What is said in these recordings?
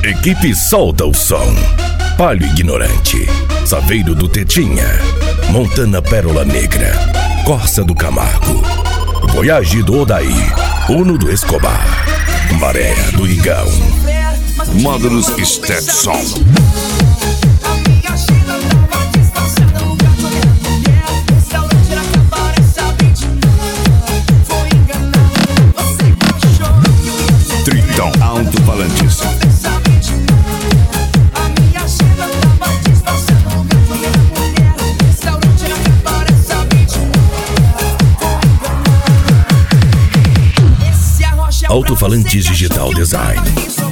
Equipe Solta o Som. Palio Ignorante, Saveiro do Tetinha, Montana Pérola Negra, Corsa do Camargo, Voyage do Odaí, Uno do Escobar, Maré do Igão, Módulos Stetson. Tritão Alto-Falantes. Alto-Falantes Digital Design.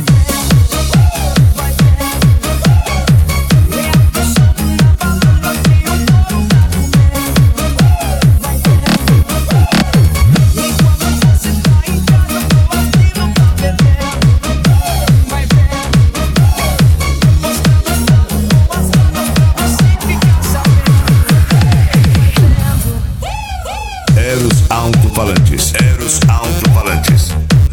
Eros Alto-Falantes. Eros Alto-Falantes.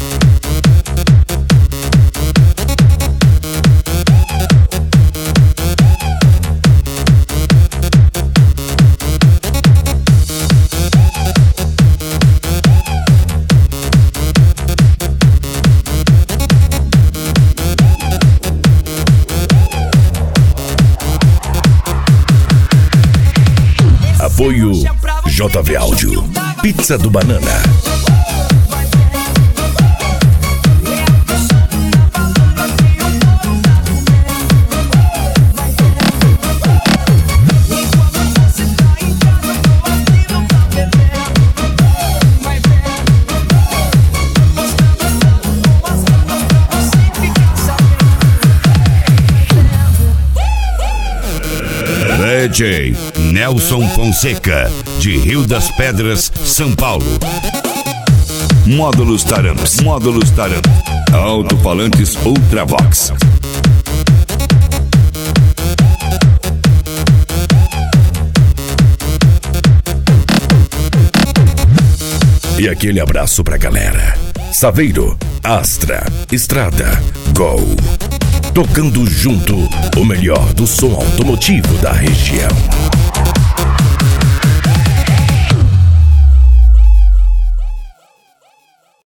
Apoio JV Áudio, Pizza do Banana. DJ Nelson Fonseca, de Rio das Pedras, São Paulo. Módulos Taramps. Módulos Taramps. Alto-Falantes Ultravox. E aquele abraço pra galera. Saveiro, Astra, Estrada, Gol. Tocando junto o melhor do som automotivo da região.